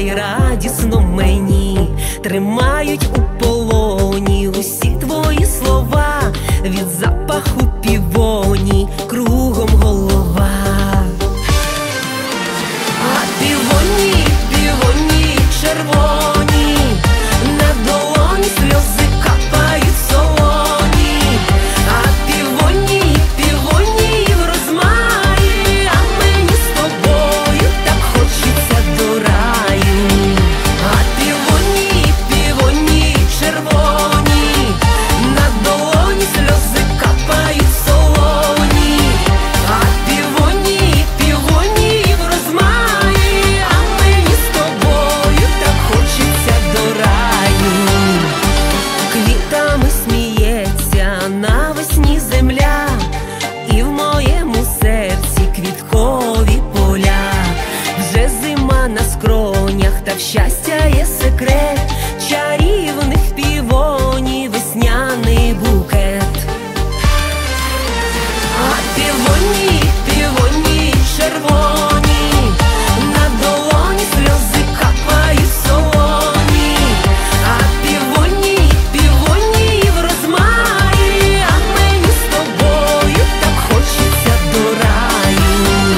і радісно мені, тримають у полоні усі твої слова, від запаху півоні кругом голова. А півоні, півоні червоні, на долоні сльози капають солоні. А півоні, півоні в розмаї, а мені з тобою так хочеться до раю. А півоні, півоні червоні, на долоні сльози капають солоні. А півоні, півоні в розмаї, а мені з тобою так хочеться до раю. Квітами сміється навесні земля, і в моєму серці квіткові поля. Вже зима на скронях, та в щастя є секрет чарівних півонів, весняний букет. А півоні, півоні червоні, на долоні сльози капають солоні. А півоні, півоні в розмаї, а мені з тобою так хочеться до раю.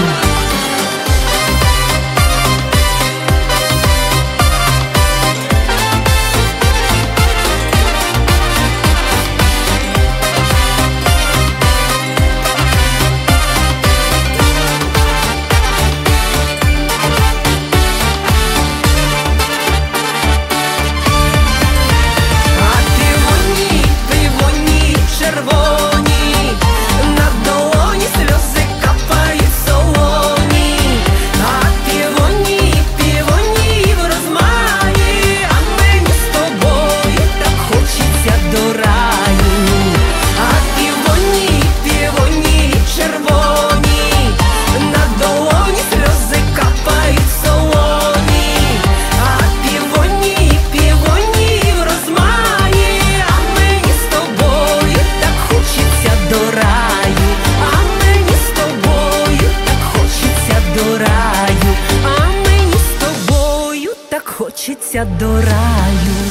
А півоні, півоні червоні, на долоні сльози капають солоні. А півоні, півоні в розмаї, а мені з тобою так хочеться до раю. А півоні, півоні червоні, на долоні сльози капають солоні. А півоні, півоні в розмаї, а мені з тобою так хочеться до раю. А мені з тобою так хочеться до раю. А мені з тобою так хочеться до раю.